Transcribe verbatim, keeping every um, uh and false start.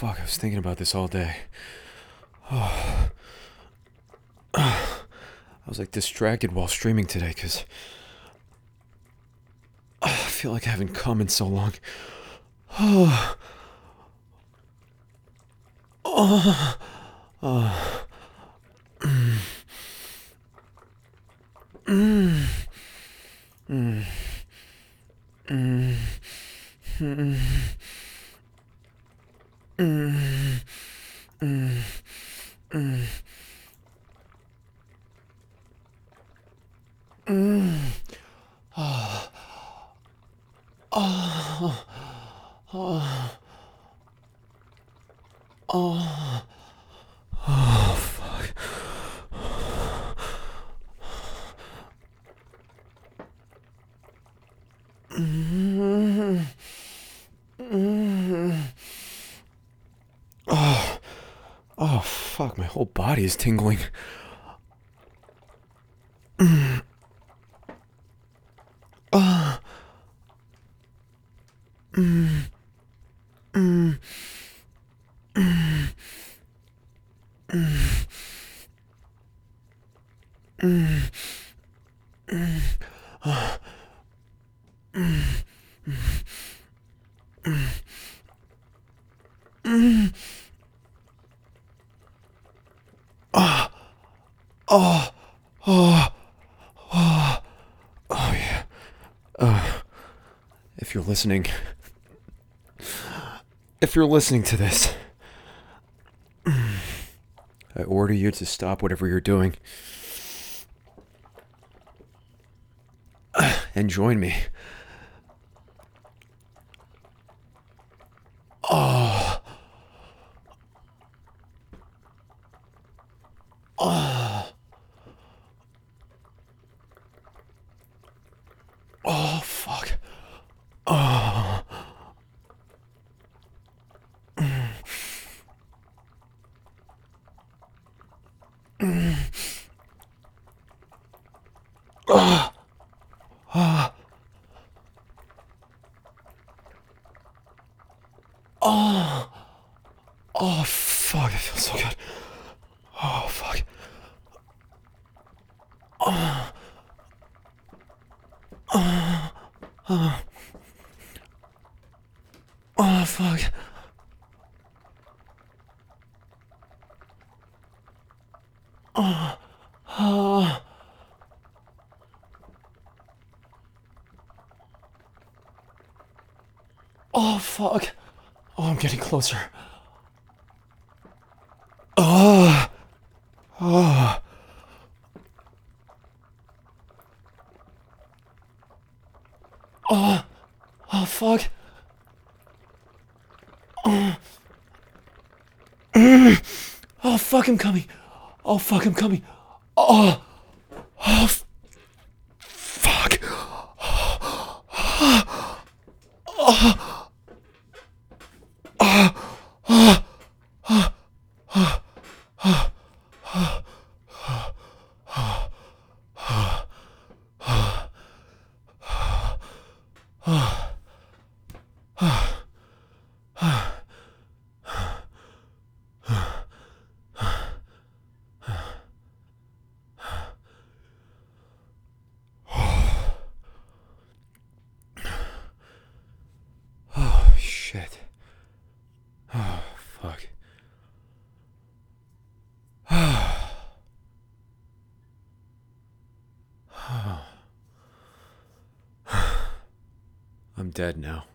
fuck, I was thinking about this all day. Oh. I was like distracted while streaming today because I feel like I haven't come in so long. Oh. Oh. Oh. Mm. Mm. Mm. Mm. Mm. Mm. Mm. Mm. Mm. Oh. Oh. Oh. Oh. Oh, fuck. Mm. Mm. Oh. Oh, fuck. My whole body is tingling. Mm. Oh. Mm. Mm. Mm. Mm. Mm. Mm. Oh. Mm. Mm. Mm. Oh. Oh. Oh. Oh. Oh, yeah. Uh, if you're listening, if you're listening to this, I order you to stop whatever you're doing and join me. Oh. Oh. Oh, fuck. Oh. Mm. Mm. Oh. Oh. Oh. Oh, fuck. It feels so good. Oh, fuck. Oh. Oh. Oh. Oh, fuck. Oh. Oh. Oh, fuck. Oh, I'm getting closer. Oh. Oh. Oh. Oh, fuck. Oh. Mm. Oh, fuck, I'm coming. Oh, fuck, I'm coming. Oh. Oh, f- fuck. Oh, shit. Oh, fuck. I'm dead now.